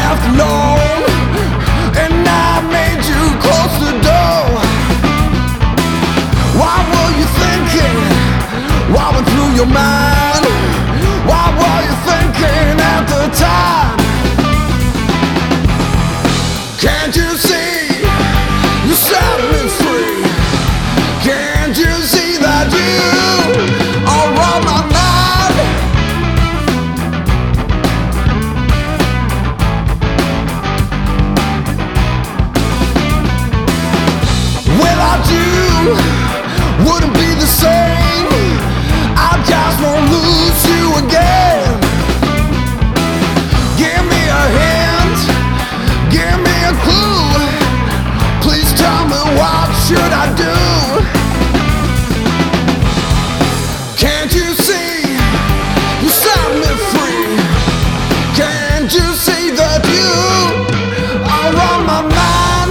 left alone, and I made you close the door. What were you thinking? What went through your mind? What were you thinking at the time? Can't you see you set me free? Can't you see that you are on my mind? Without you, wouldn't be the same. I just won't lose you again. Give me a hint, give me a clue. Please tell me, what should I do? Can't you see you set me free? Can't you see that you are on my mind?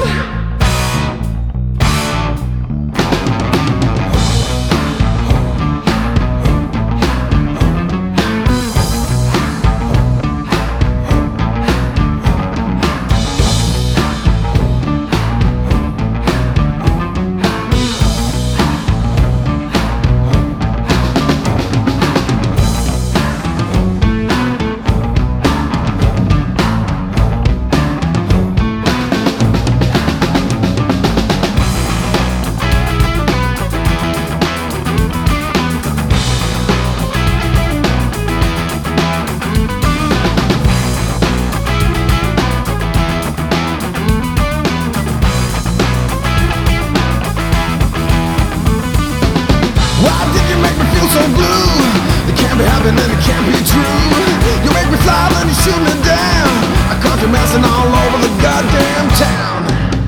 Why did you make me feel so blue? It can't be happening, it can't be true. You make me fly, then you shoot me down. I caught you messing all over the goddamn town.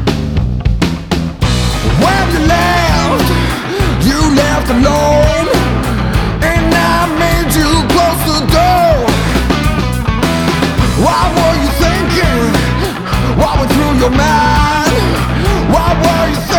When you left alone, and I made you close the door. What were you thinking? What went through your mind? What were you thinking?